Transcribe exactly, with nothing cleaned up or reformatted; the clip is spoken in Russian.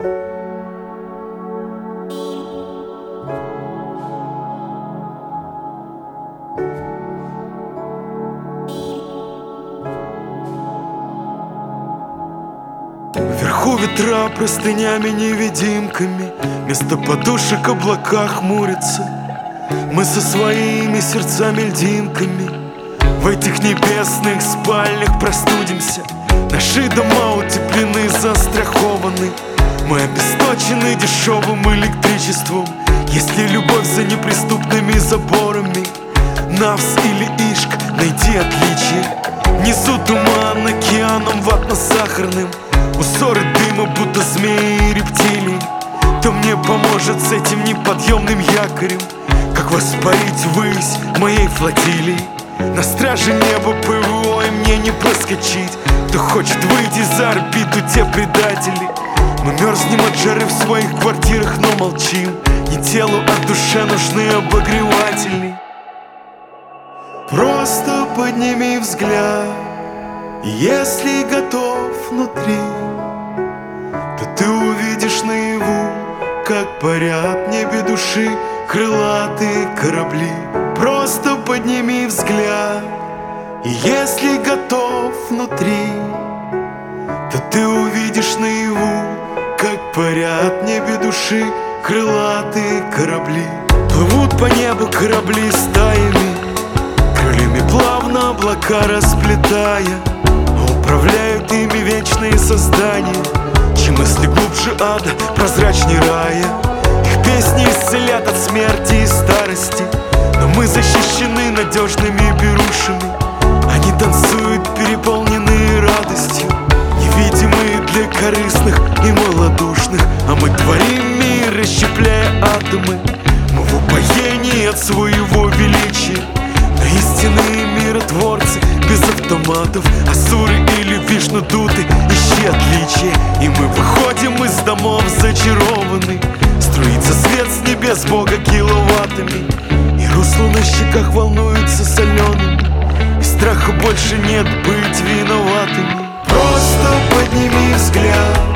Вверху ветра простынями-невидимками, вместо подушек облака хмурятся. Мы со своими сердцами-льдинками в этих небесных спальнях простудимся. Наши дома утеплены, застрахованы. Мы обесточены дешевым электричеством. Если любовь за неприступными заборами, Навс или Ишк, найди отличие. Внизу туман океаном ватно-сахарным, узоры дыма, будто змеи и рептилии. Кто мне поможет с этим неподъемным якорем? Как воспарить ввысь моей флотилии? На страже неба ПВО и мне не проскочить. Кто хочет выйти за орбиту, те предатели. Мы мерзнем от жары в своих квартирах, но молчим. Не телу, а душе нужны обогреватели. Просто подними взгляд, и если готов внутри, то ты увидишь наяву, как парят в небе души крылатые корабли. Просто подними взгляд, и если готов внутри, то ты увидишь наяву, как парят в небе души крылатые корабли. Плывут по небу корабли стаями, крыльями плавно облака расплетая, а управляют ими вечные создания, чьи мысли глубже ада, прозрачнее рая. Их песни исцелят от смерти и старости, но мы защищены надежными берушами. Они танцуют, переполненные радостью, невидимые для корыстных и малодушных. А мы творим мир, расщепляя атомы. Мы в упоении от своего величия. Но истинные миротворцы без автоматов, асуры или вишнудуты, ищи отличия. И мы выходим из домов зачарованный. Струится свет с небес Бога киловаттами, и русло на щеках волнуется соленым, и страха больше нет быть виноватыми. Просто подними взгляд,